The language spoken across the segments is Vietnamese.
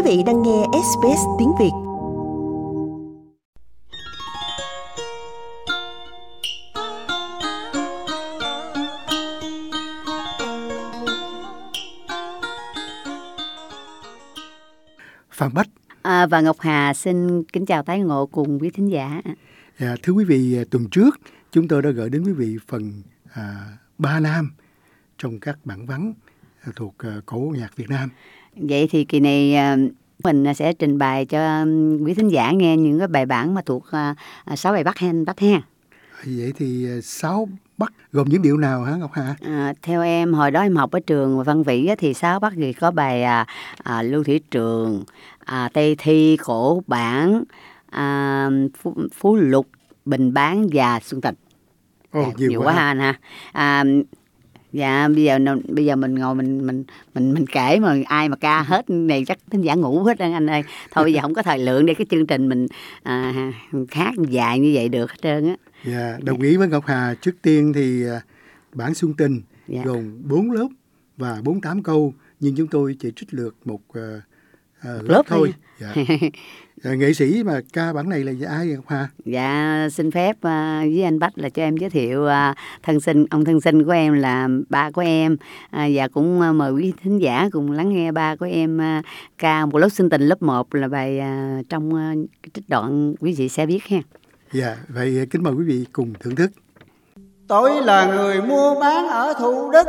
vị đang nghe SBS tiếng Việt. Phan Bách và Ngọc Hà xin kính chào tái ngộ cùng quý thính giả. Thưa quý vị, tuần trước chúng tôi đã gửi đến quý vị phần Ba Nam trong các bản vắn thuộc cổ nhạc Việt Nam. Vậy thì kỳ này mình sẽ trình bày cho quý thính giả nghe những cái bài bản mà thuộc 6 bài Bắc ha. Vậy thì 6 Bắc gồm những điệu nào hả Ngọc Hà? Theo em, hồi đó em học ở trường Văn Vĩ thì 6 Bắc thì có bài Lưu Thủy Trường, Tây Thi, Cổ Bản, Phú Lục, Bình Bán và Xuân Tịch. Nhiều quá ha. Dạ, bây giờ mình ngồi mình kể mà ai mà ca hết này chắc thính giả ngủ hết anh ơi. Thôi bây giờ không có thời lượng để cái chương trình mình hát dài như vậy được hết trơn á. Dạ, đồng ý với Ngọc Hà. Trước tiên thì bản Xuân Tình gồm 4 lớp và 48 câu, nhưng chúng tôi chỉ trích lược một lớp thôi. Dạ. Nghệ sĩ mà ca bản này là ai Ngọc Hà? Dạ, xin phép với anh Bách là cho em giới thiệu ông thân sinh của em là ba của em, và cũng mời quý thính giả cùng lắng nghe ba của em ca một lớp Xuân Tình lớp 1 là bài trong trích đoạn quý vị sẽ biết ha. Dạ, vậy kính mời quý vị cùng thưởng thức. Tôi là người mua bán ở Thủ Đức,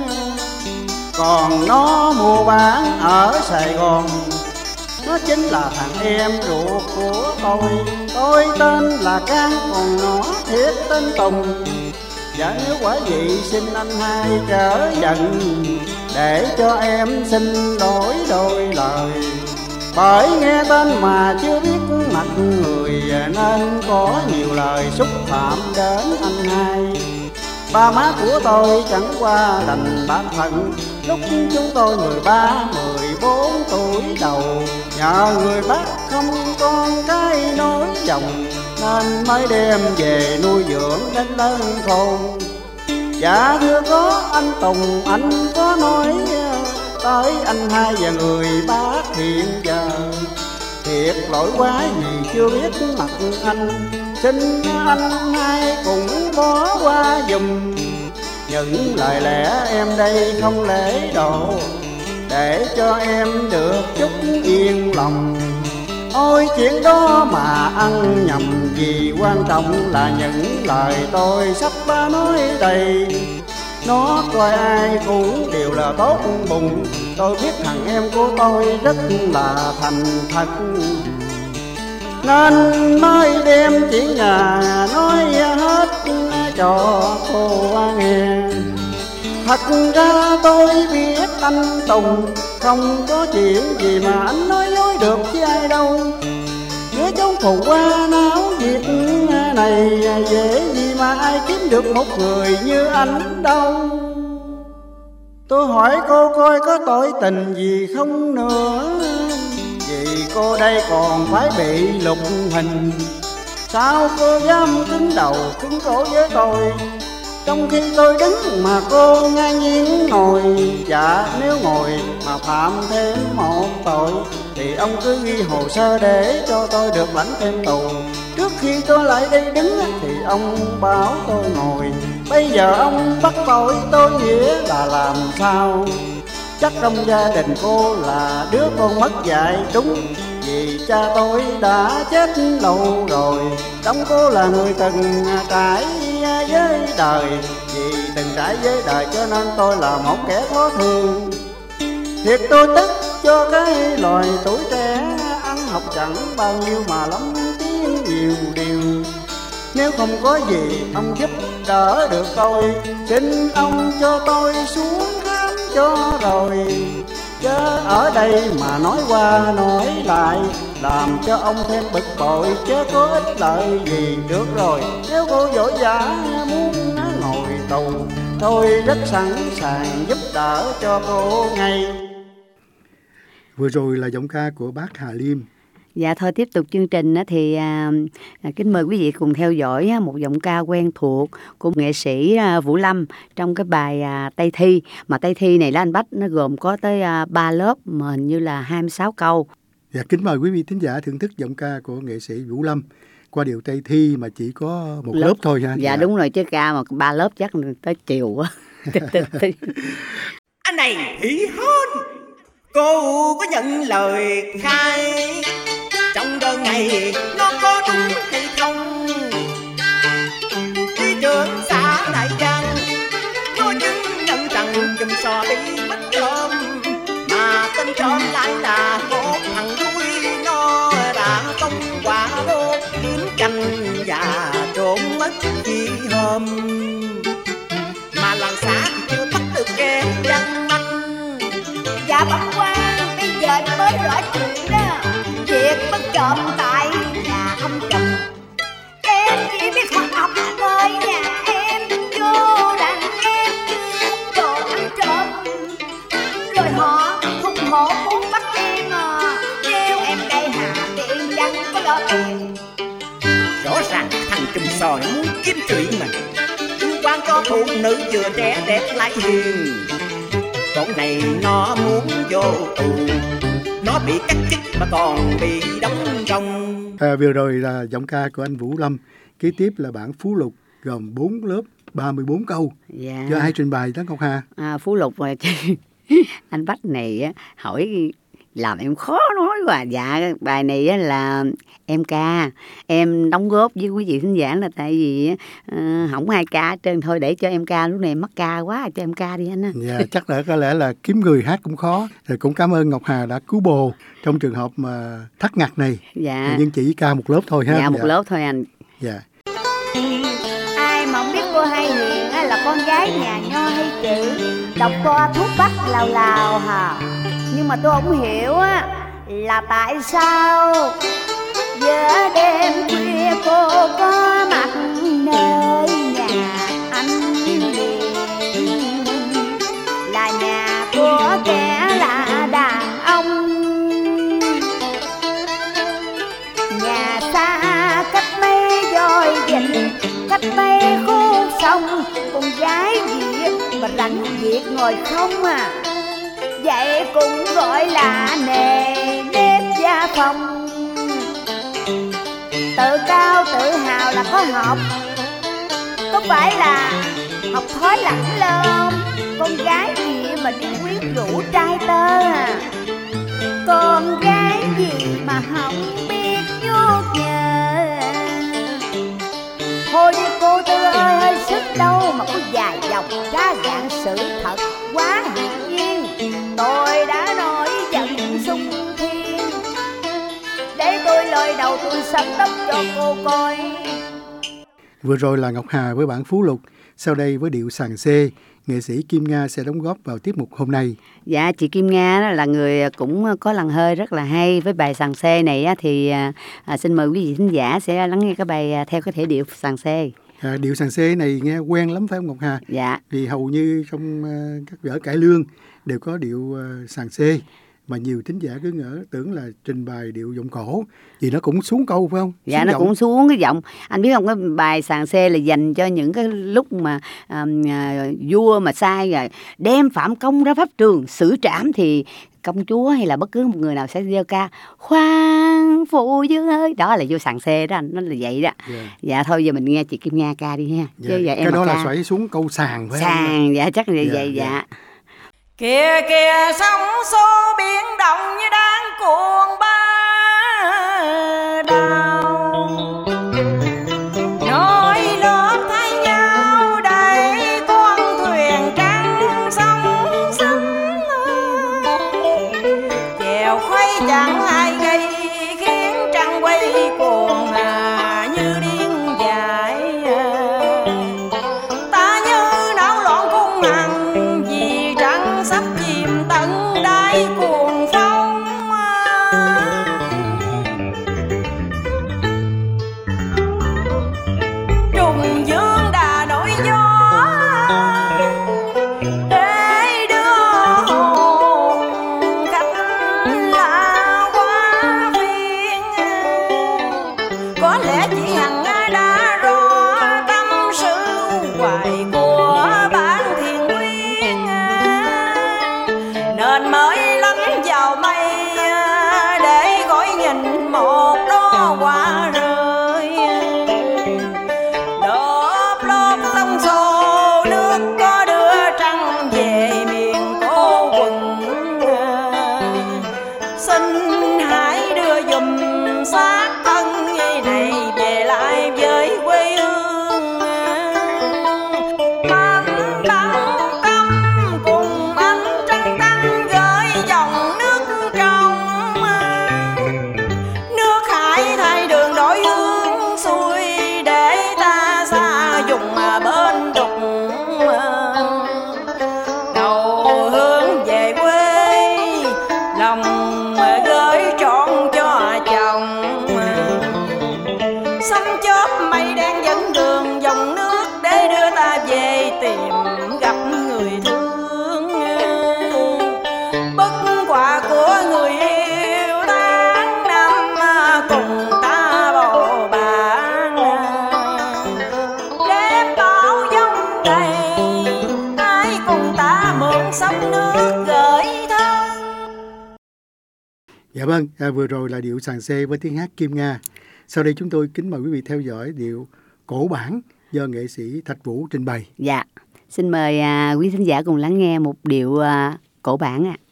còn nó mua bán ở Sài Gòn. Nó chính là thằng em ruột của tôi tên là Cang, còn nó thiệt tên Tùng. Và nếu quả vậy xin anh hai trở giận, để cho em xin đổi đôi lời. Bởi nghe tên mà chưa biết mặt người, nên có nhiều lời xúc phạm đến anh hai. Ba má của tôi chẳng qua đành bác phận, lúc chúng tôi 13, 14 tuổi đầu. Nhờ người bác không con cái nối dòng, nên mới đem về nuôi dưỡng đến lớn khôn. Dạ thưa có anh Tùng, anh có nói tới anh hai và người bác hiện giờ. Thiệt lỗi quá vì chưa biết mặt anh, xin anh hai cũng bỏ qua dùm. Những lời lẽ em đây không lễ độ, để cho em được chút yên lòng. Ôi chuyện đó mà ăn nhầm, vì quan trọng là những lời tôi sắp nói đây. Nó coi ai cũng đều là tốt bụng, tôi biết thằng em của tôi rất là thành thật, nên mới đem chuyện nhà nói hết cho cô nghe. Thật ra tôi biết anh Tùng không có chuyện gì mà anh nói dối được với ai đâu. Giữa chốn phù hoa náo nhiệt này, dễ gì mà ai kiếm được một người như anh đâu. Tôi hỏi cô coi có tội tình gì không nữa, vì cô đây còn phải bị lục hình. Sao cô dám cứng đầu cứng cổ với tôi, trong khi tôi đứng mà cô ngang nhiên ngồi. Dạ nếu ngồi mà phạm thêm một tội, thì ông cứ ghi hồ sơ để cho tôi được lãnh thêm tù. Trước khi tôi lại đây đứng thì ông bảo tôi ngồi. Bây giờ ông bắt tội tôi nghĩa là làm sao? Chắc trong gia đình cô là đứa con mất dạy đúng, vì cha tôi đã chết lâu rồi. Trong cô là người từng trải với đời, vì từng trải với đời cho nên tôi là một kẻ khó thương. Thiệt tôi tức cho cái loài tuổi trẻ, ăn học chẳng bao nhiêu mà lắm tiếng nhiều điều. Nếu không có gì ông giúp đỡ được tôi, xin ông cho tôi xuống khám cho rồi. Chứ ở đây mà nói qua nói lại, làm cho ông thêm bực bội, chứ có ích lợi gì được rồi. Nếu cô vội vã muốn ngồi tù, tôi rất sẵn sàng giúp đỡ cho cô ngay. Vừa rồi là giọng ca của bác Hà Liêm. Dạ thôi tiếp tục chương trình thì kính mời quý vị cùng theo dõi một giọng ca quen thuộc của nghệ sĩ Vũ Lâm trong cái bài Tây Thi. Mà Tây Thi này là anh Bách, nó gồm có tới 3 lớp mà hình như là 26 câu. Dạ, kính mời quý vị thính giả thưởng thức giọng ca của nghệ sĩ Vũ Lâm qua điệu Tây Thi mà chỉ có một lớp thôi ha. Dạ đúng rồi, chứ ca mà 3 lớp chắc tới chiều quá. Anh này hỉ hôn, cô có nhận lời khai trong đơn này nó có đúng hay không? Thị trưởng xã Đại Giang có chứng nhận rằng chùm sò bị mất trộm, mà tên trộm lại là một thằng đuôi, nó đã công quả đốt kiếm canh và trộm mất chi hôm, mà làng xã thì chưa bắt được kẻ gian manh. Dạ bẩm quan, bây giờ mới rõ chuyện đó. Việc mất trộm tại nhà ông chồng, em chỉ biết học học thôi nhà em vô đàn em cướp đồ ăn trộm, rồi họ hung hổ muốn bắt em nếu em đây hà tiện chẳng có lo tiền. Rõ ràng thằng trùm sò nó muốn kiếm chuyện mà, quan cho phụ nữ vừa trẻ đẹp lại hiền. Con này nó muốn vô tù, nó bị cắt chức mà còn bị đóng trong. Vừa rồi là giọng ca của anh Vũ Lâm, kế tiếp là bản Phú Lục gồm 4 lớp 34 câu. Dạ. Do ai trình bày đó Ngọc Hà? Phú Lục mà anh Bách này á, hỏi làm em khó nói quá. Dạ bài này á là em ca, em đóng góp với quý vị thính giả là tại vì không ai ca hết trơn, thôi để cho em ca, lúc này mắc ca quá cho em ca đi anh á. Dạ, chắc là có lẽ là kiếm người hát cũng khó. Rồi cũng cảm ơn Ngọc Hà đã cứu bồ trong trường hợp mà thắt ngặt này. Dạ. Nhưng chỉ ca một lớp thôi ha. Dạ một lớp thôi anh. Dạ. Ai mà không biết cô Hai Hiền á là con gái nhà nho hay chữ, đọc toa thuốc bắc lào lào hả? Nhưng mà tôi không hiểu á là tại sao giữa đêm khuya cô có mặt nơi nhà anh liền, là nhà của kẻ là đàn ông, nhà xa cách mấy dôi dịnh, cách mấy khu sông, con gái Việt mà rảnh việc ngồi không à, vậy cũng gọi là nề nếp gia phong. Tự cao tự hào là có học, có phải là học thói lẳng lơ, con gái gì mà đi quyến rũ trai tơ à, con gái gì mà không biết vuốt nhờ. Thôi đi cô Tư ơi, hơi sức đâu mà có dài dòng ra dạng sự thật quá hiển nhiên. Tôi đã nổi giận sung thiên, để tôi lời đầu tôi sắp tóc cho cô coi. Vừa rồi là Ngọc Hà với bản Phú Lục. Sau đây với điệu sàng xê, nghệ sĩ Kim Nga sẽ đóng góp vào tiết mục hôm nay. Dạ, chị Kim Nga đó là người cũng có làn hơi rất là hay. Với bài sàng xê này á, thì xin mời quý vị thính giả sẽ lắng nghe cái bài theo cái thể điệu sàng xê. Điệu sàng xê này nghe quen lắm phải không Ngọc Hà? Dạ. Vì hầu như trong các vở cải lương đều có điệu sàng xê, mà nhiều thính giả cứ ngỡ tưởng là trình bày điệu giọng cổ, vì nó cũng xuống câu phải không? Dạ, xuống nó giọng. cũng xuống cái giọng. Anh biết không, cái bài sàng xê là dành cho những cái lúc mà vua mà sai rồi đem phạm công ra pháp trường xử trảm, thì công chúa hay là bất cứ một người nào sẽ gieo ca khoan phụ dương ơi, đó là vô sàng xê đó anh, nó là vậy đó. Yeah. Dạ thôi giờ mình nghe chị Kim Nga ca đi ha. Dạ. Chứ giờ em cái đó ca là xoáy xuống câu sàng phải không? sàng, dạ chắc là vậy. Dạ. Dạ. Kìa kìa sóng xô biển động như đang cuồng ba đào, nói lớp thay nhau đẩy con thuyền trắng sóng xâm, chèo khuấy chẳng ai gây khiến trăng quay cuồng như điên dại. Ta như não loạn cung hằng vì trăng sắp chìm tận đáy cuồng phong. Trùng dương đã nổi gió để đưa hồn khách lạ qua phiên, xin hãy đưa giùm xác thân này về lại với quê hương. Mang đắng căm cùng ánh trăng trắng gửi dòng nước trong, nước hải thay đường đổi hướng xuôi để ta xa dùng bên đục. Đầu hướng về quê lòng gửi trọn cho chồng, xăm chớp mây đen dẫn đường dòng nước để đưa ta về tìm gặp người thương. Bất quả của người yêu tháng năm cùng ta bầu bạn, đêm bão giông đầy ai cùng ta mượn sông nước gửi thân. Dạ vâng, vừa rồi là điệu Sàn Xê với tiếng hát Kim Nga. Sau đây chúng tôi kính mời quý vị theo dõi điệu Cổ Bản do nghệ sĩ Thạch Vũ trình bày. Dạ, xin mời quý thính giả cùng lắng nghe một điệu cổ bản ạ.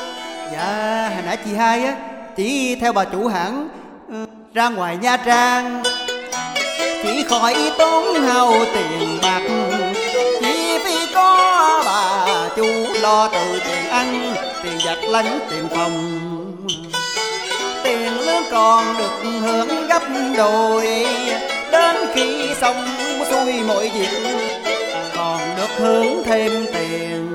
Dạ, hồi nãy chị hai á, chỉ theo bà chủ hãng ra ngoài Nha Trang, chỉ khỏi tốn hao tiền bạc, chỉ vì có bà chủ lo từ tiền ăn, tiền giặt lánh, tiền phòng. Tiền lương còn được hưởng gấp đôi, đến khi xong xuôi mọi việc còn được hưởng thêm tiền,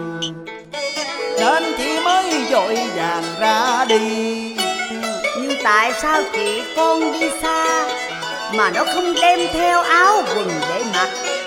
nên chị mới vội vàng ra đi. Nhưng tại sao chị con đi xa mà nó không đem theo áo quần để mặc?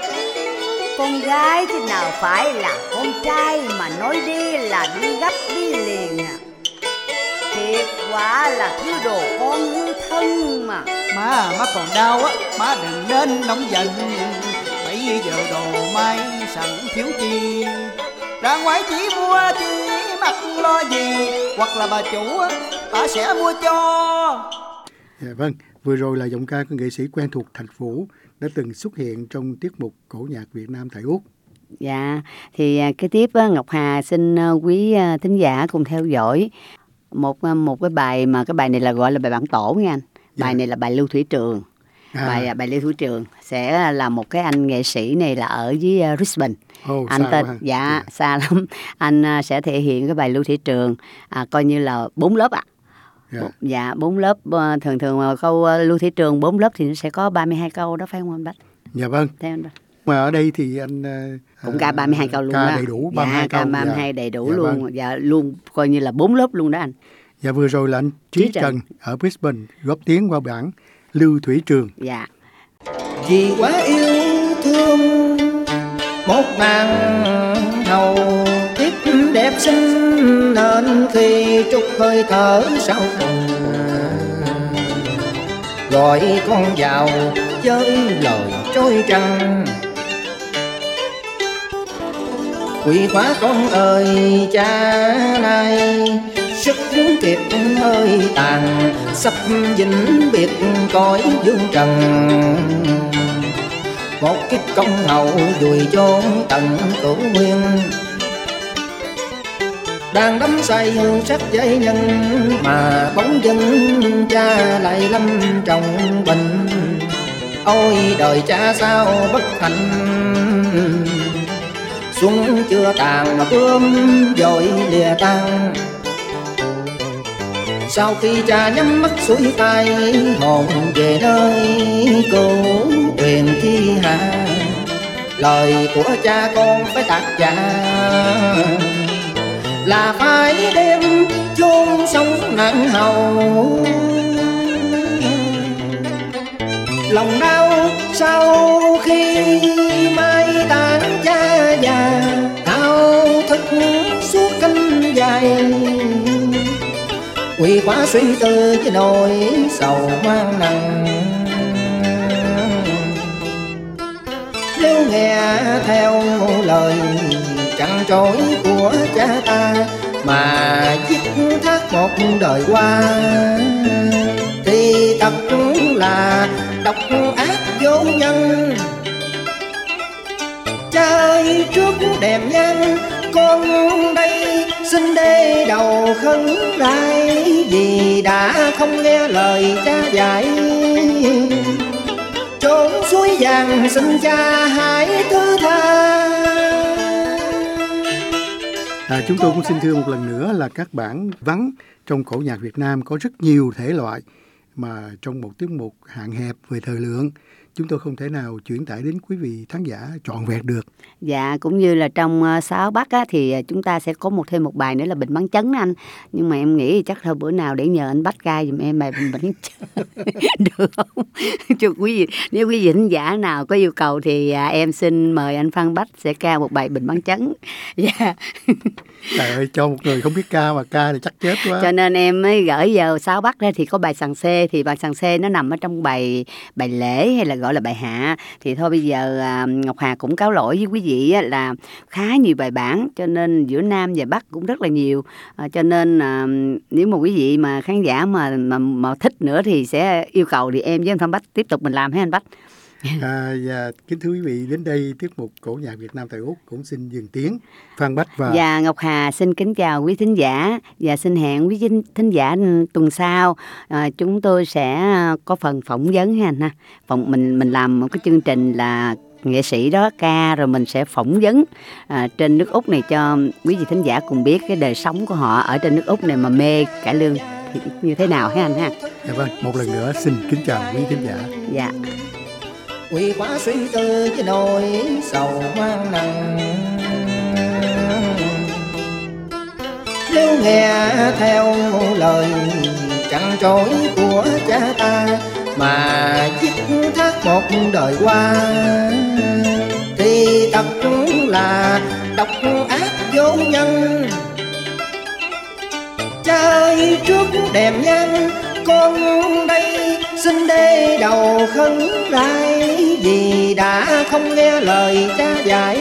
Con gái thì nào phải là con trai mà nói đi là đi gấp đi liền à. Thiệt quả là thứ đồ con hư thân mà. Má còn đau á, má đừng nên nóng giận. Bây giờ đồ may sẵn thiếu chi, ra ngoài chỉ mua chi mặc lo gì, hoặc là bà chủ á, bà sẽ mua cho. Dạ vâng, vừa rồi là giọng ca của nghệ sĩ quen thuộc Thạch Vũ đã từng xuất hiện trong tiết mục cổ nhạc Việt Nam tại Úc. Dạ, thì kế tiếp Ngọc Hà xin quý thính giả cùng theo dõi một cái bài mà cái bài này là gọi là bài bản tổ nha anh. Bài này là bài Lưu Thủy Trường. Bài Lưu Thủy Trường sẽ là một cái anh nghệ sĩ này là ở dưới Brisbane. Anh tên xa lắm. Anh sẽ thể hiện cái bài Lưu Thủy Trường coi như là 4 lớp ạ. Dạ 4 lớp, thường câu Lưu Thủy Trường 4 lớp thì nó sẽ có 32 câu đó phải không anh Bách? Dạ vâng. Theo anh Bách. Mà ở đây thì anh cũng ca 32 câu luôn ca đó. Đầy đủ 32 câu. Ca 32 đầy đủ luôn. Vâng. Dạ luôn coi như là 4 lớp luôn đó anh. Dạ vừa rồi là anh Trí Trần ở Brisbane góp tiếng qua bản Lưu Thủy Trường. Dạ. Vì quá yêu thương một nàng hầu tiếp đẹp xinh, nên khi trút hơi thở sau cùng gọi con vào với lời trôi trăng. Quỳ quá con ơi cha nay, sức kiệt hơi tàn, sắp vĩnh biệt cõi dương trần. Một kiếp công hậu vùi chôn tận cửu nguyên, đang đắm say hương sắc giấy nhân, mà bóng dưng cha lại lâm trọng bệnh. Ôi đời cha sao bất hạnh, xuân chưa tàn mà bướm vội lìa tan. Sau khi cha nhắm mắt xuôi tay, hồn về nơi cửu tuyền thi hà. Lời của cha con phải tạc dạ, là phải đem chôn sống nặng hầu. Lòng đau sau khi mai táng cha già, thao thức suốt canh dài. Quỳ quá suy tư với nỗi sầu mang nặng, nếu nghe theo lời trăn trối của cha ta mà dứt thác một đời qua, thì thật là độc ác vô nhân. Cha ơi trước đèn nhang con đây xin đê đầu khấn lại, vì đã không nghe lời cha dạy. Trốn suối vàng xin cha hãy thứ tha. Chúng tôi cũng xin thưa một lần nữa là các bản vắng trong cổ nhạc Việt Nam có rất nhiều thể loại, mà trong một tiết mục hạn hẹp về thời lượng, chúng tôi không thể nào chuyển tải đến quý vị khán giả trọn vẹn được. Dạ, cũng như là trong Sáu Bắc á, thì chúng ta sẽ có thêm một bài nữa là Bình Bắn Chấn anh. Nhưng mà em nghĩ chắc thôi bữa nào để nhờ anh Bách ca giùm em bài Bình Bắn Chấn. Được không? Cho quý vị, nếu quý vị khán giả nào có yêu cầu thì em xin mời anh Phan Bách sẽ ca một bài Bình Bắn Chấn. Dạ. Trời ơi, cho một người không biết ca mà ca thì chắc chết quá. Cho nên em mới gửi giờ Sáu Bắc ra thì có bài Sằng Xê, thì bài Sằng Xê nó nằm ở trong bài lễ hay là gọi là bài hạ. Thì thôi bây giờ Ngọc Hà cũng cáo lỗi với quý vị là khá nhiều bài bản, cho nên giữa Nam và Bắc cũng rất là nhiều. Cho nên nếu mà quý vị mà khán giả mà thích nữa thì sẽ yêu cầu thì em với anh Phan Bách tiếp tục mình làm hết anh Bách. Và kính thưa quý vị, đến đây tiết mục Cổ nhạc Việt Nam tại Úc cũng xin dừng tiếng. Phan Bách và Ngọc Hà xin kính chào quý thính giả và xin hẹn quý thính giả tuần sau chúng tôi sẽ có phần phỏng vấn ha anh ha. Mình làm một cái chương trình là nghệ sĩ đó ca rồi mình sẽ phỏng vấn trên nước Úc này cho quý vị thính giả cùng biết cái đời sống của họ ở trên nước Úc này mà mê cải lương thì như thế nào ha anh ha. Dạ vâng, một lần nữa xin kính chào quý thính giả. Dạ. Quỳ quá suy tư với nỗi sầu mang nặng, nếu nghe theo lời chăn trối của cha ta mà dứt thác một đời qua, thì thật là độc ác vô nhân. Cha ơi trước đèn nhang con đây xin đê đầu khấn lại, vì đã không nghe lời cha dạy.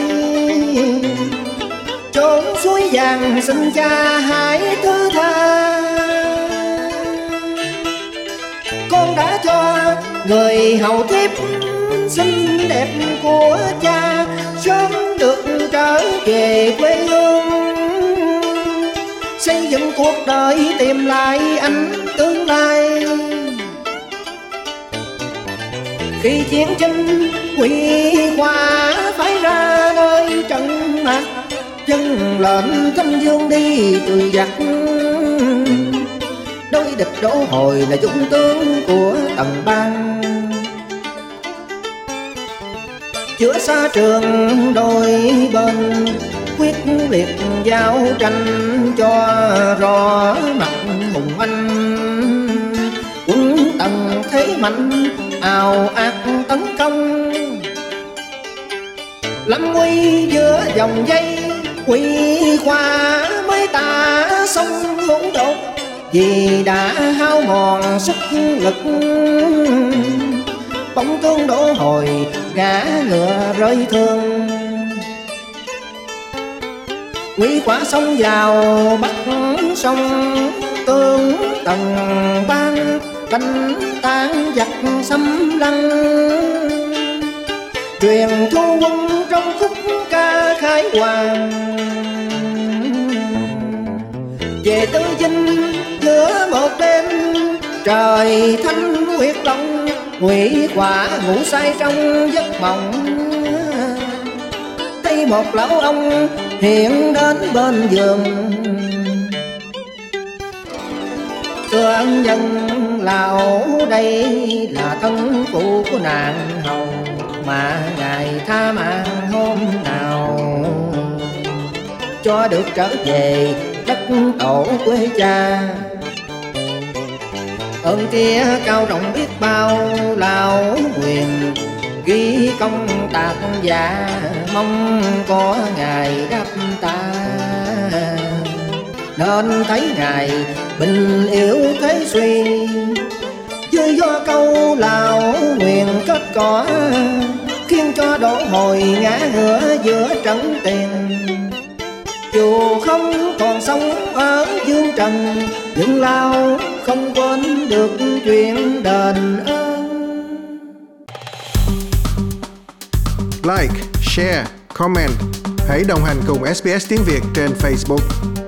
Trốn suối vàng xin cha hãy thứ tha. Con đã cho người hầu thiếp xinh đẹp của cha sớm được trở về quê hương, xây dựng cuộc đời tìm lại ánh tương lai. Khi chiến tranh quỷ khoa phải ra nơi trận mạc, dân lệnh Thanh Dương đi trừ giặc, đối địch đổ hồi là dũng tướng của Tần Bang. Chữa xa trường đôi bên quyết liệt giao tranh cho rõ mặt hùng anh. Quân Tần thế mạnh ào ạt tấn công, lâm nguy giữa dòng dây quỷ khoa mới tả sông hỗn độn, vì đã hao mòn sức lực. Bóng tương đổ hồi ngã ngựa rơi thương, quỷ quả xông vào bắt sông Tương Tần Bang, đánh tan giặc xâm lăng. Truyền thu quân trong khúc ca khai hoàng, về Tư Dinh giữa một đêm trời thanh huyết long. Quỷ quả ngủ say trong giấc mộng, thấy một lão ông hiện đến bên giường. Thưa ân nhân lão đây là thân phụ của nàng hầu, mà ngài tha mạng hôm nào cho được trở về đất tổ quê cha. Ơn kia cao rộng biết bao, lão nguyện ghi công tạc giả, mong có ngài đáp ta. Nên thấy ngài bình yếu thế suy, dưới do câu lão nguyện kết cỏ, khiến cho đổ hồi ngã ngựa giữa trận tiền. Dù không còn sống ở dương trần, nhưng lao không quên được chuyện đền ơn. Like, share, comment. Hãy đồng hành cùng SBS tiếng Việt trên Facebook.